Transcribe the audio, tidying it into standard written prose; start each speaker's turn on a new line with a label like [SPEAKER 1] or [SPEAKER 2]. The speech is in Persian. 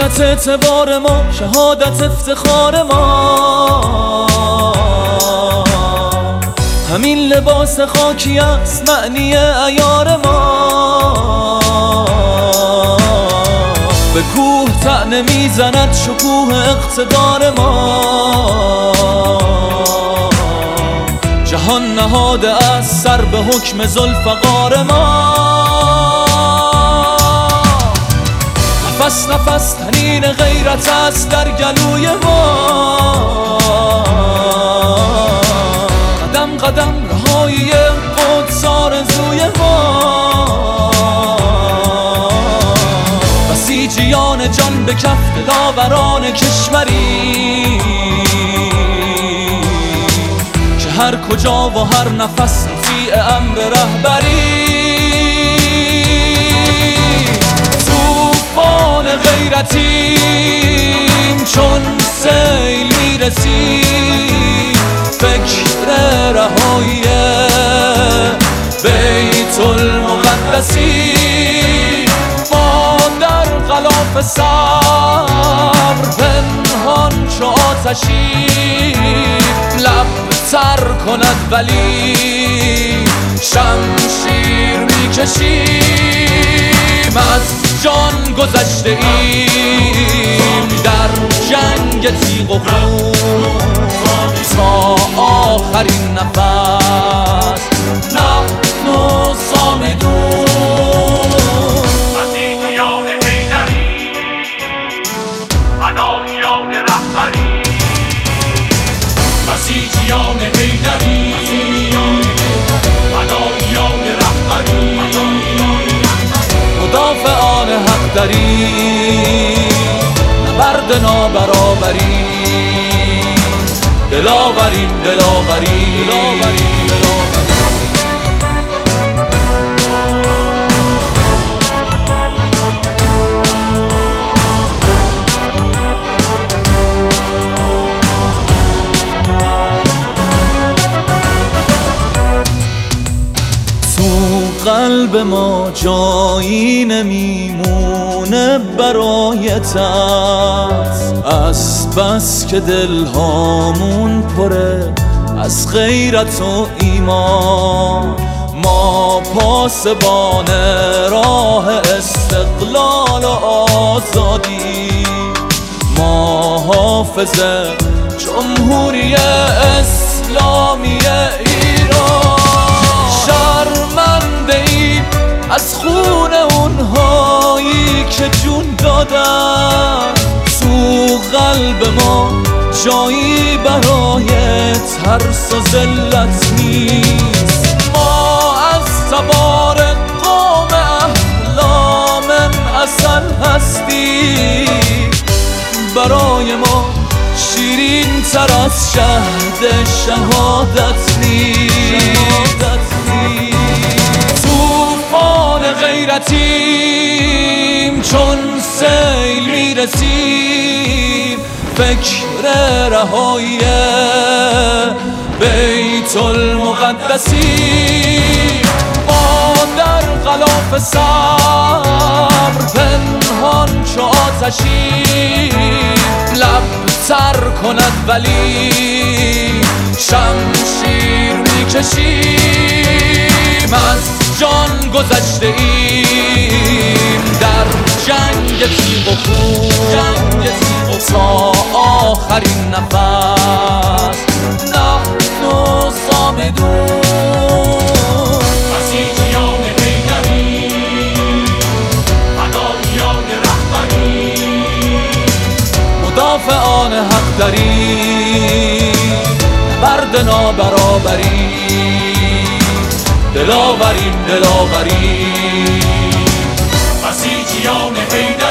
[SPEAKER 1] غیرت اعتبار ما، شهادت افتخار ما. همین لباس خاکی است معنی عیار ما. به کوه طعنه میزند شکوه اقتدار ما. جهان نهاده است سر به حکم ذوالفقار ما. نفس نفس تنین غیرت است در گلوی ما. قدم قدم رهایی قدس آرزوی ما. بسیجیان جان به کف دلاوران کشوری که هر کجا و هر نفس مطیع امر رهبری. طوفان غیرتیم چون سیل میرسیم، فکر رهایی بیت المقدسی. ما در غلاف صبر پنهان چو آتشی، لب تر کند ولی شمشیر میکشیم. از جان گذشته ایم در جنگ تیغ و خون تا آخرین نفس نحن صامدون.
[SPEAKER 2] بسیجیان حیدری، فداییان رهبری. بسیجیان حیدری، فداییان رهبری.
[SPEAKER 1] مدافعان حق داریم، نبرد نابرابری. دلاوریم دلاوریم دلاوریم دلاوریم. تو قلب ما جایی نمیمونه برای ترس، از بس که دلهامون پره از غیرت و ایمان. ما پاسبان راه استقلال و آزادی، ما حافظ جمهوری اسلامی ایران. شرمنده ایم از خون اونهایی که جون دادن. تو قلب ما جایی برای ترس و ذلت نیست. ما از تبار قوم احلام اصل هستیم. برای ما شیرین تر از شهد شهادت نیست. طوفان غیرتیم چون سیل میرسیم، فکر رهایی بیت المقدسی. ما در غلاف صبر پنهان چو آتشی، لب تر کند ولی شمشیر میکشیم. از جان گذشته ایم در جنگ تیغ و خون تا آخرین نفس نحن صامدون.
[SPEAKER 2] بسیجیان حیدری، فداییان رهبری.
[SPEAKER 1] مدافعان حق داریم، نبرد نابرابری. دلاوریم دلاوریم.
[SPEAKER 2] بسیجیان حیدری.